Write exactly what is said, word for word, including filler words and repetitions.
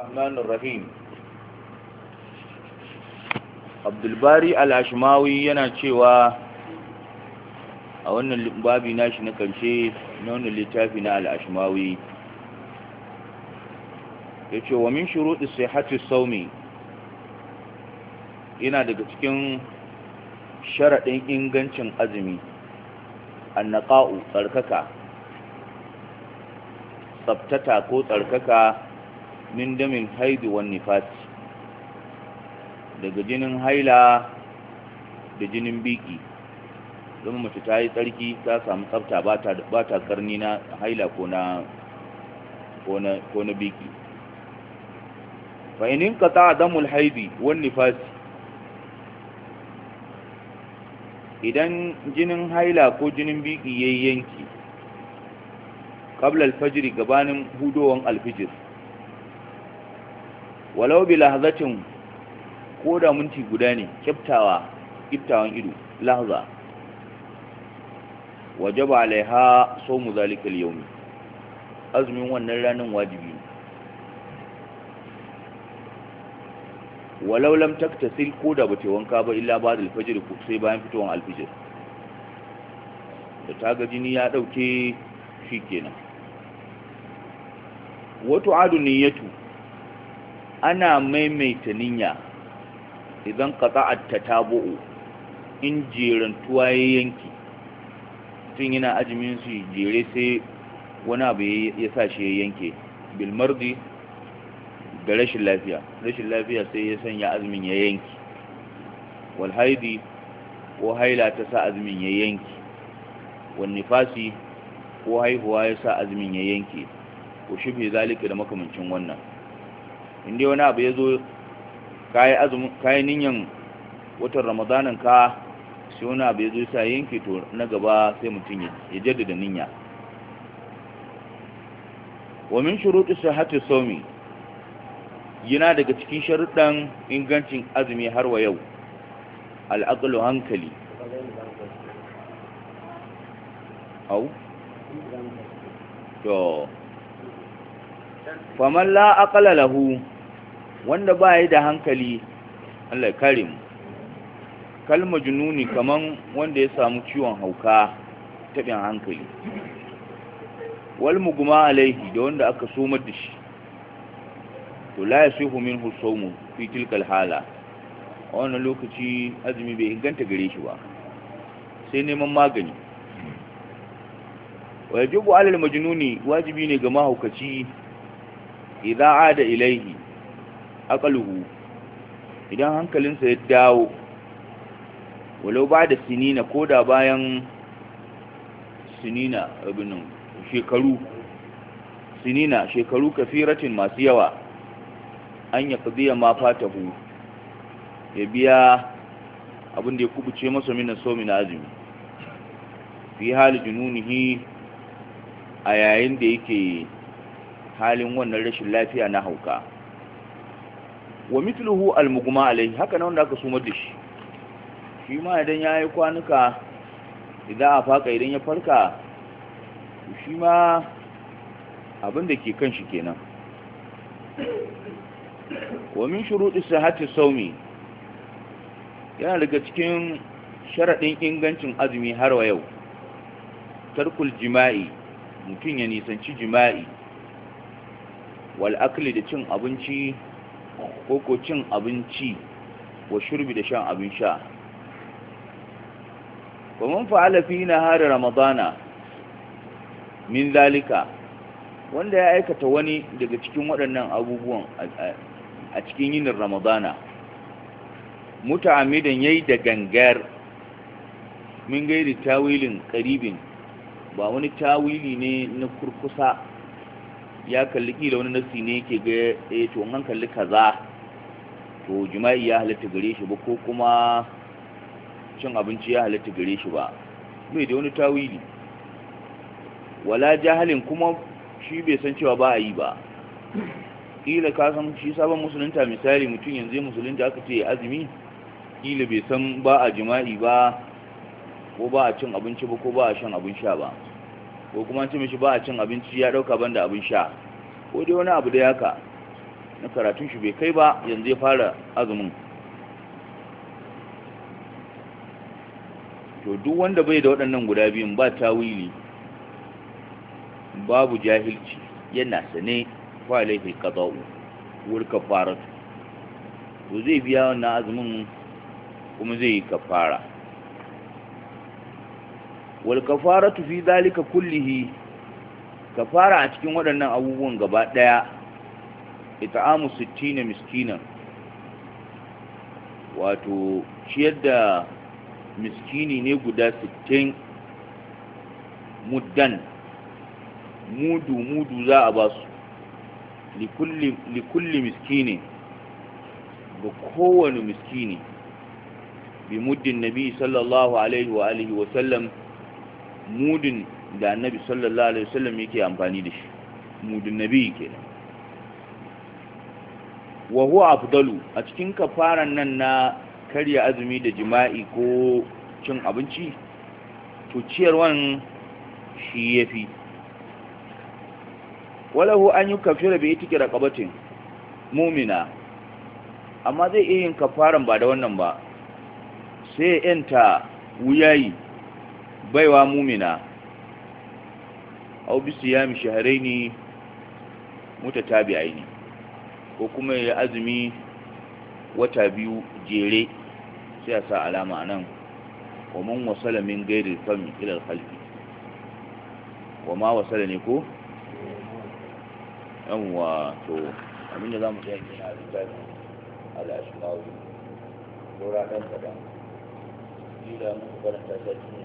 الرحمن الرحيم Abdulbari al-Ashmawi yana cewa a wannan babi nashi na karshe na wannan littafi na al-Ashmawi yace wa min shuruɗi sihhati sawmi yana daga cikin sharadin ingancin azumi annaqa'u tsarkaka tsabtata ko tsarkaka min damin haidi wan nifas daga jinin haila da jinin biki don mace ta yi tsarki ta samu tsafta ba ta karni na haila ko na ko na biki fa inin qata damul haidi wan nifas idan jinin haila ko jinin biki yayi yanki qabla al-fajr gabanin hudowan al-fajr walau bi lahzatin ko da minti guda ne kiftawa kiftawan ido lahza wajaba alaiha sawmu zalika al-yawm azumin wannan ranan wajibi walau lam taktasil ko da bata wanka ba illa ba'da al-fajr ko sai bayan fitowar al-fajr da taga jini ya dauke shikenan wato adu niyyatu ana maimaita niyya idan qata'at tatabu'u in jerantuwa ya yanki tun yana azumin su jere sai wani abu ya sa shi ya yanke bil mardi da rashin lafiya rashin lafiya sai ya sanya azumin ya yanki wal haidi ko haila ta sa azumin ya yanki wal nifasi ko haihuwa ya sa azumin ya yanke ko shibhe zalika da makamancin wannan inda wani abu ya zo kayi niyan watan ramadanin ka sai wani abu ya zo sa yanke to na gaba sai mutum ya jaddada niyya wa min shuruɗi sihhati sawmi yana daga cikin sharuɗan ingancin azumi har wa yau al'aqlu hankali au to faman la aqala lahu wanda ba yi da hankali Allah ya kare mu kalma jununi kaman wanda ya samu ciwon hauka tabin hankali wal mugma alaihi da wanda aka somar da shi to la yasihu minhu sawmu fi tilkal hala a wannan lokaci azumi bai inganta gare shi ba sai neman magani wajibu alal majnuni wajibi ne ga mahaukaci idan ada ilaihi aqaluhu idan hankalinsa ya dawo walau ba da sinina ko da bayan sinina abinin shekaru sinina shekaru kafiratin masu yawa an ya qadiya ma fatahu ya biya abin da ya kubuce masa min sawmi na azumi fi hali jununihi a yayin da yake halin wannan rashin lafiya na hauka wa mithluhu al-mughma alayhi haka nan wanda aka sumar da shi shi ma idan yayi kwanuka idan a faka idan ya farka shi ma abin da ke kan shi kenan wa min shuruɗi sihhati sawmi yana daga cikin sharadin ingancin azumi har wa yau tarkul jima'i mutun ya nisanci jima'i wal akli da cin abinci ko ko cin abinci wa shurbi da shan abin sha wa man fa'ala fi nahari ramadana min zalika wanda ya aikata wani daga cikin waɗannan abubuwan a cikin yinin ramadana muta'ammidan yayi da gangar min gairi tawilin qaribin ba wani tawili ne na kurkusa ya kalli kila wani nasi ne yake ga eh to an kalli kaza to jima'i ya halatta gare shi ba ko kuma cin abinci ya halatta gare shi ba bai da wani tawili wala jahalin kuma shi bai san cewa ba a yi ba kila ka san shi sabon musulunta misali mutum yanzu musulunta aka ce azumi kila bai san ba a jima'i ba ko ba a cin abinci ba ko ba a shan abin sha ba ko kuma an ce mishi ba a cin abinci ya dauka banda abin sha ko dai wani abu da haka na karatun shi bai kai ba yanzu ya fara azumin, to duk wanda bai da waɗannan guda biyun ba tawili babu jahilci yana sane fa alaihi qada'u wal kafaratu, to zai biya wannan azumin kuma zai yi kafara. Wal kafaratu fi zalika kullihi, kafara a cikin waɗannan abubuwan gaba ɗaya it'amu sittina miskinan, wato ciyar da miskini ne guda sittin, muddan mudu mudu za a ba su, likulli miskini ga kowane miskini, bi muddin nabi sallallahu alaihi wa alihi wa sallam, mudin da annabi sallallahu alaihi wa sallam yake amfani da shi, mudin nabi kenan. wa huwa afdalu, a cikin kafaran nan na karya azumi da jima'i ko cin abinci, to ciyarwan shi yafi. walahu an yi kafira bai itiki raqabatin mu'mina, amma zai iya yin kafaran ba da wannan ba, sai ya yanta wuyayi baiwa mu'mina, aw bi siyami shahrayn mutatabi'aini, ko kuma ya azumi wata biyu jere, sai a sa alama nan, wa man wasala min ghairi fami ila al-khalqi, wa ma wasala ne ko yawwa. to abinda zamu tsaya kina da al-ashmawi ko ranar kadan ila mu karanta shi